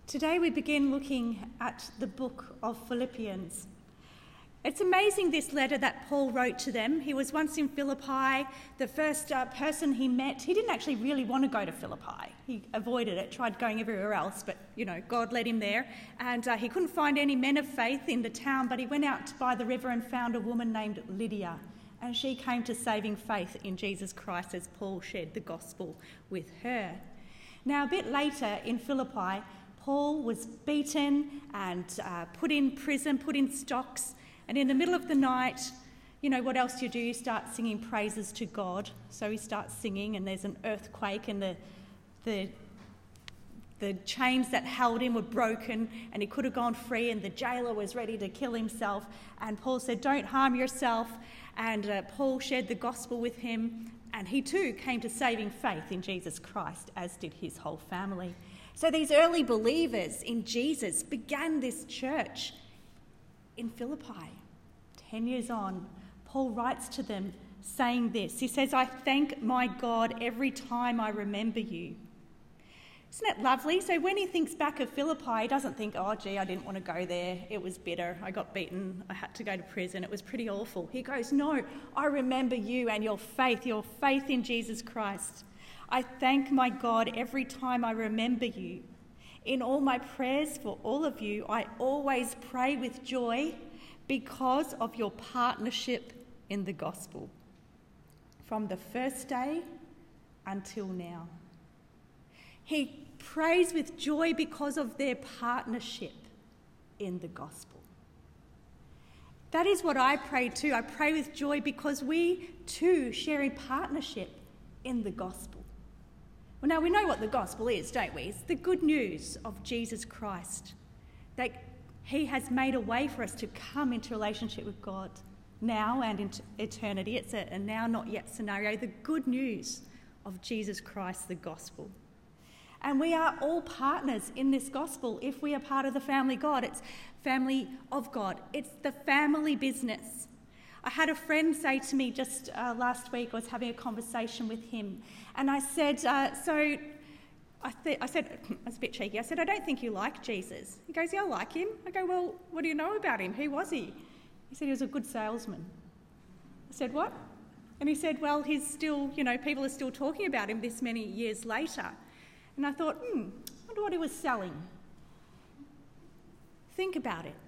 Today we begin looking at the book of Philippians. It's amazing, this letter that Paul wrote to them. He was once in Philippi. The first person he met, he didn't actually really want to go to Philippi. He avoided it, tried going everywhere else, but, God led him there. And he couldn't find any men of faith in the town, but he went out by the river and found a woman named Lydia. And she came to saving faith in Jesus Christ as Paul shared the gospel with her. Now, a bit later in Philippi, Paul was beaten and put in prison, put in stocks. And in the middle of the night, what else do? You start singing praises to God. So he starts singing, and there's an earthquake, and the chains that held him were broken, and he could have gone free, and the jailer was ready to kill himself. And Paul said, "Don't harm yourself." And Paul shared the gospel with him, and he too came to saving faith in Jesus Christ, as did his whole family. So these early believers in Jesus began this church in Philippi. 10 years on, Paul writes to them saying this. He says, "I thank my God every time I remember you." Isn't that lovely? So when he thinks back of Philippi, he doesn't think, "Oh, gee, I didn't want to go there. It was bitter. I got beaten. I had to go to prison. It was pretty awful." He goes, "No, I remember you and your faith in Jesus Christ. I thank my God every time I remember you. In all my prayers for all of you, I always pray with joy because of your partnership in the gospel, from the first day until now." He prays with joy because of their partnership in the gospel. That is what I pray too. I pray with joy because we too share a partnership in the gospel. Well, now we know what the gospel is, don't we? It's the good news of Jesus Christ, that he has made a way for us to come into relationship with God now and into eternity. It's a now not yet scenario, the good news of Jesus Christ, the gospel. And we are all partners in this gospel if we are part of the family of God. It's family of God. It's the family business. I had a friend say to me just last week, I was having a conversation with him, and I said, I said, I was a bit cheeky, I said, "I don't think you like Jesus." He goes, "Yeah, I like him." I go, "Well, what do you know about him? Who was he?" He said, "He was a good salesman." I said, "What?" And he said, "Well, he's still, people are still talking about him this many years later." And I thought, I wonder what he was selling. Think about it.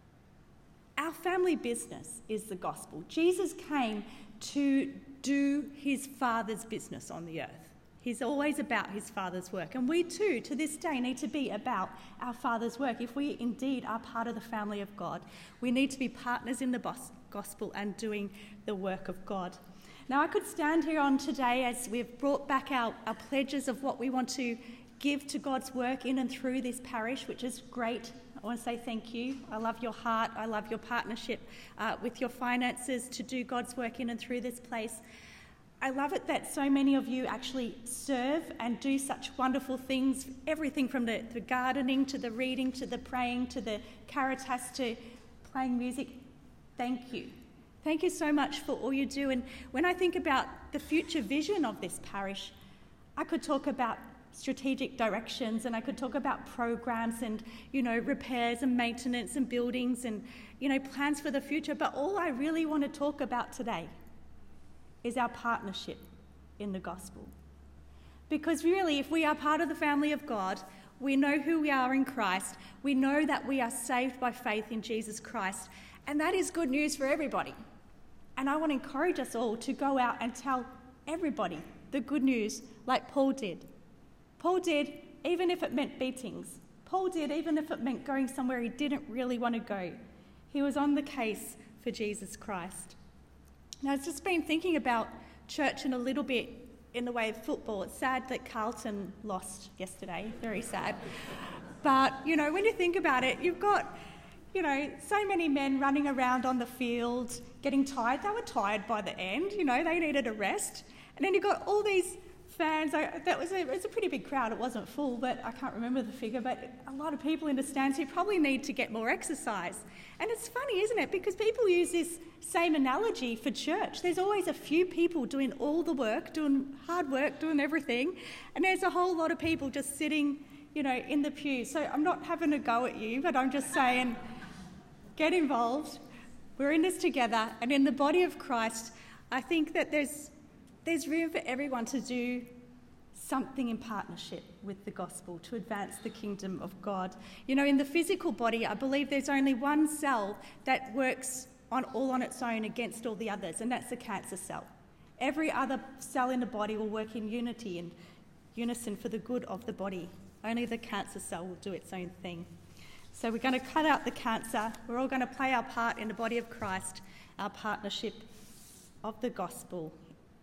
Our family business is the gospel. Jesus came to do his Father's business on the earth. He's always about his Father's work. And we too, to this day, need to be about our Father's work. If we indeed are part of the family of God, we need to be partners in the gospel and doing the work of God. Now, I could stand here on today as we've brought back our pledges of what we want to give to God's work in and through this parish, which is great. I want to say thank you. I love your heart. I love your partnership with your finances to do God's work in and through this place. I love it that so many of you actually serve and do such wonderful things, everything from the gardening to the reading to the praying to the caritas to playing music. Thank you. Thank you so much for all you do. And when I think about the future vision of this parish, I could talk about strategic directions, and I could talk about programs and, repairs and maintenance and buildings and, plans for the future. But all I really want to talk about today is our partnership in the gospel. Because really, if we are part of the family of God, we know who we are in Christ. We know that we are saved by faith in Jesus Christ. And that is good news for everybody. And I want to encourage us all to go out and tell everybody the good news like Paul did. Paul did, even if it meant beatings. Paul did, even if it meant going somewhere he didn't really want to go. He was on the case for Jesus Christ. Now, I've just been thinking about church in a little bit in the way of football. It's sad that Carlton lost yesterday, very sad. But, when you think about it, you've got so many men running around on the field, getting tired. They were tired by the end, they needed a rest. And then you've got all these fans. It was a pretty big crowd. It wasn't full, but I can't remember the figure, but a lot of people in the stands who probably need to get more exercise. And it's funny, isn't it? Because people use this same analogy for church. There's always a few people doing all the work, doing hard work, doing everything, and there's a whole lot of people just sitting in the pew. So I'm not having a go at you, but I'm just saying, get involved. We're in this together. And in the body of Christ, I think that there's room for everyone to do something in partnership with the gospel to advance the kingdom of God. In the physical body, I believe there's only one cell that works all on its own against all the others, and that's the cancer cell. Every other cell in the body will work in unity and unison for the good of the body. Only the cancer cell will do its own thing. So we're going to cut out the cancer. We're all going to play our part in the body of Christ, our partnership of the gospel.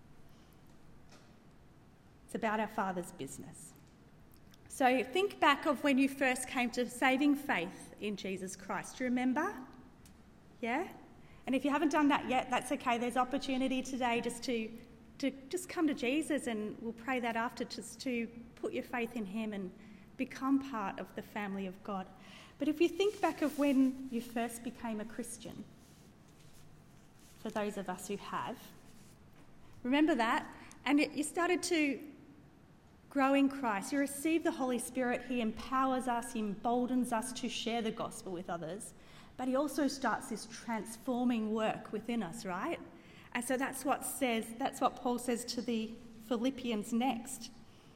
It's about our Father's business. So think back of when you first came to saving faith in Jesus Christ. Do you remember? Yeah? And if you haven't done that yet, that's okay. There's opportunity today just to just come to Jesus, and we'll pray that after, just to put your faith in him and become part of the family of God. But if you think back of when you first became a Christian, for those of us who have, remember that, and you started to grow in Christ. You receive the Holy Spirit. He empowers us, he emboldens us to share the gospel with others. But he also starts this transforming work within us, right? And so that's what Paul says to the Philippians next.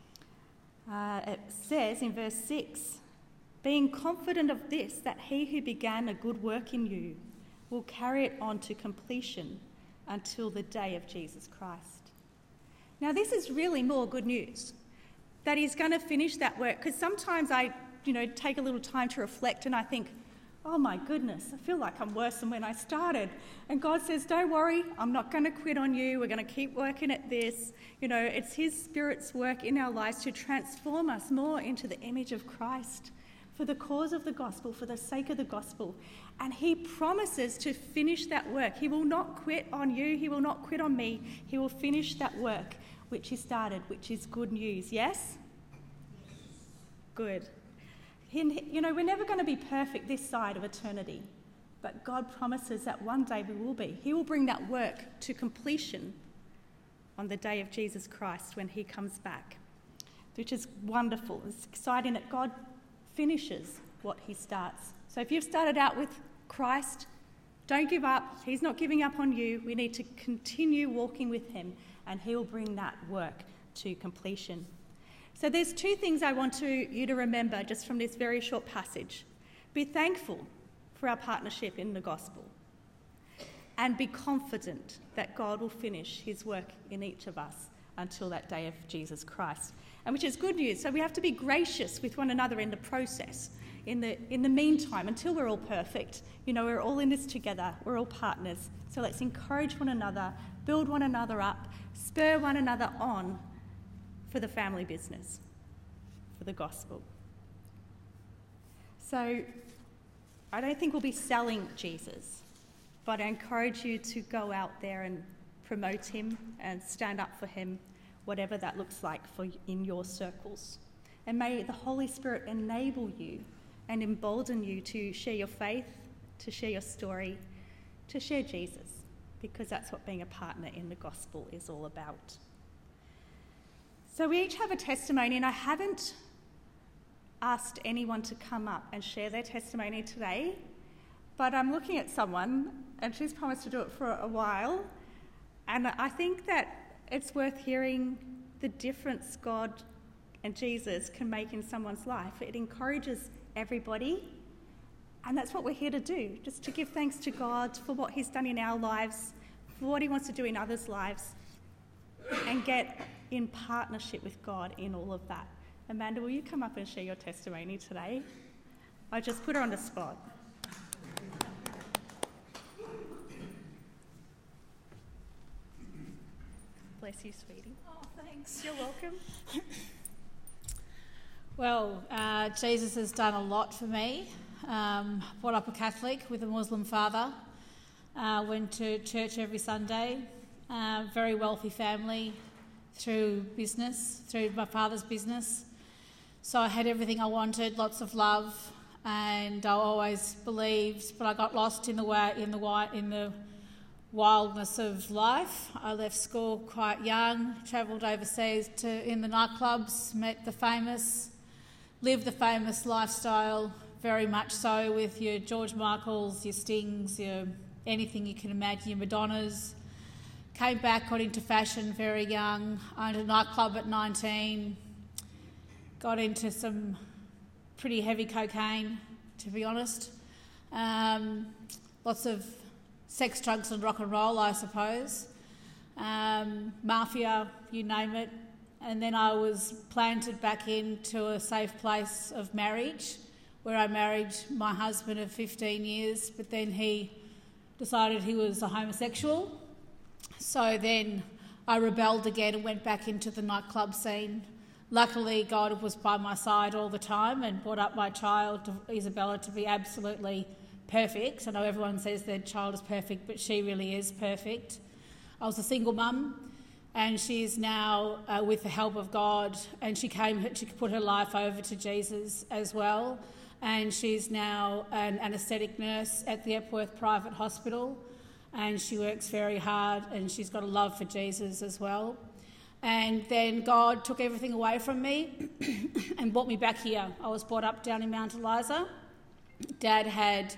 It says in verse 6, being confident of this, that he who began a good work in you will carry it on to completion until the day of Jesus Christ. Now this is really more good news, that he's going to finish that work, because sometimes I take a little time to reflect and I think, oh my goodness, I feel like I'm worse than when I started. And God says, don't worry, I'm not going to quit on you. We're going to keep working at this. It's his Spirit's work in our lives to transform us more into the image of Christ for the cause of the gospel, for the sake of the gospel. And he promises to finish that work. He will not quit on you. He will not quit on me. He will finish that work which he started, which is good news. Yes? Good. We're never going to be perfect this side of eternity, but God promises that one day we will be. He will bring that work to completion on the day of Jesus Christ when he comes back, which is wonderful. It's exciting that God finishes what he starts. So if you've started out with Christ, don't give up. He's not giving up on you. We need to continue walking with him, and he will bring that work to completion. So there's two things I want you to remember just from this very short passage. Be thankful for our partnership in the gospel, and be confident that God will finish his work in each of us until that day of Jesus Christ, and which is good news. So we have to be gracious with one another in the process. In the meantime, until we're all perfect, we're all in this together. We're all partners. So let's encourage one another, build one another up, spur one another on for the family business, for the gospel. So I don't think we'll be selling Jesus, but I encourage you to go out there and promote him and stand up for him, whatever that looks like in your circles. And may the Holy Spirit enable you and embolden you to share your faith, to share your story, to share Jesus, because that's what being a partner in the gospel is all about. So we each have a testimony, and I haven't asked anyone to come up and share their testimony today, but I'm looking at someone, and she's promised to do it for a while, and I think that it's worth hearing the difference God and Jesus can make in someone's life. It encourages everybody, and that's what we're here to do, just to give thanks to God for what he's done in our lives, for what he wants to do in others' lives, and get in partnership with God in all of that. Amanda, will you come up and share your testimony today? I just put her on the spot. Bless you, sweetie. Oh, thanks. You're welcome. Well, Jesus has done a lot for me. Brought up a Catholic with a Muslim father. Went to church every Sunday. Very wealthy family through my father's business. So I had everything I wanted, lots of love, and I always believed, but I got lost in the wildness of life. I left school quite young, travelled overseas in the nightclubs, met the famous live the famous lifestyle, very much so, with your George Michaels, your Stings, your anything you can imagine, your Madonnas. Came back, got into fashion very young, owned a nightclub at 19, got into some pretty heavy cocaine, to be honest. Lots of sex, drugs and rock and roll, I suppose. Mafia, you name it. And then I was planted back into a safe place of marriage, where I married my husband of 15 years, but then he decided he was a homosexual. So then I rebelled again and went back into the nightclub scene. Luckily, God was by my side all the time and brought up my child, Isabella, to be absolutely perfect. I know everyone says their child is perfect, but she really is perfect. I was a single mum, and she is now, with the help of God, and she put her life over to Jesus as well, and she's now an anaesthetic nurse at the Epworth Private Hospital, and she works very hard, and she's got a love for Jesus as well. And then God took everything away from me and brought me back here. I was brought up down in Mount Eliza. Dad had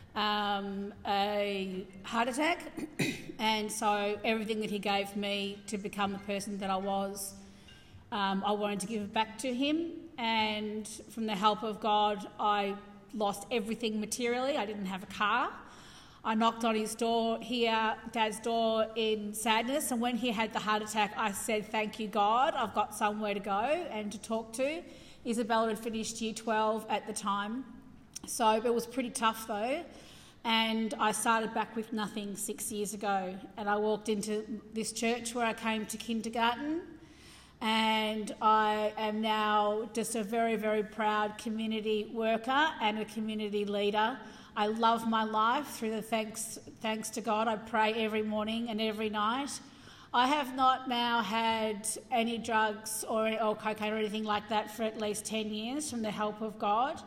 a heart attack, and so everything that he gave me to become the person that I was, I wanted to give it back to him. And from the help of God, I lost everything materially. I didn't have a car. I knocked on his door here, Dad's door, in sadness, and when he had the heart attack, I said, "Thank you, God, I've got somewhere to go and to talk to." Isabella had finished year 12 at the time, so it was pretty tough though, and I started back with nothing 6 years ago, and I walked into this church where I came to kindergarten, and I am now just a very, very proud community worker and a community leader. I love my life through the thanks to God. I pray every morning and every night. I have not now had any drugs or cocaine or anything like that for at least 10 years from the help of God.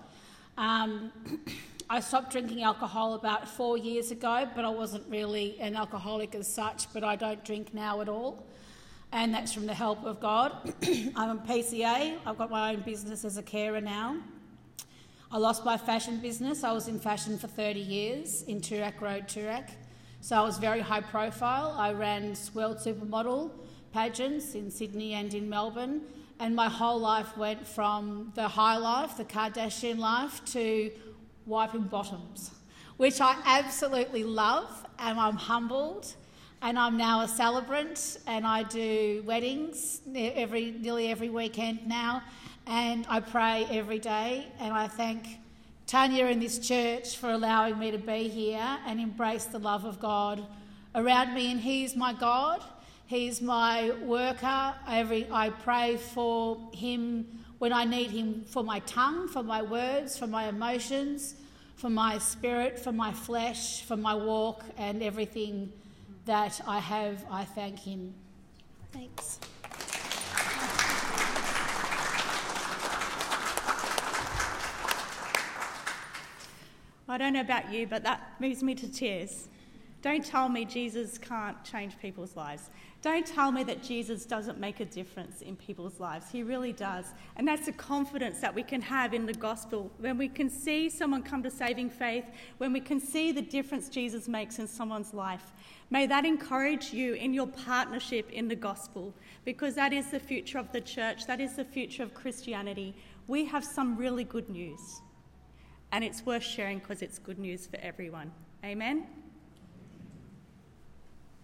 I stopped drinking alcohol about 4 years ago, but I wasn't really an alcoholic as such, but I don't drink now at all, and that's from the help of God. I'm a PCA. I've got my own business as a carer now. I lost my fashion business. I was in fashion for 30 years in Toorak Road, Toorak. So I was very high profile. I ran world supermodel pageants in Sydney and in Melbourne. And my whole life went from the high life, the Kardashian life, to wiping bottoms, which I absolutely love, and I'm humbled. And I'm now a celebrant, and I do weddings nearly every weekend now. And I pray every day, and I thank Tanya and this church for allowing me to be here and embrace the love of God around me. And He's my God. He's my worker. I pray for Him when I need Him, for my tongue, for my words, for my emotions, for my spirit, for my flesh, for my walk, and everything that I have. I thank Him. Thanks. I don't know about you, but that moves me to tears. Don't tell me Jesus can't change people's lives. Don't tell me that Jesus doesn't make a difference in people's lives. He really does. And that's the confidence that we can have in the gospel. When we can see someone come to saving faith, when we can see the difference Jesus makes in someone's life, may that encourage you in your partnership in the gospel, because that is the future of the church. That is the future of Christianity. We have some really good news. And it's worth sharing because it's good news for everyone. Amen?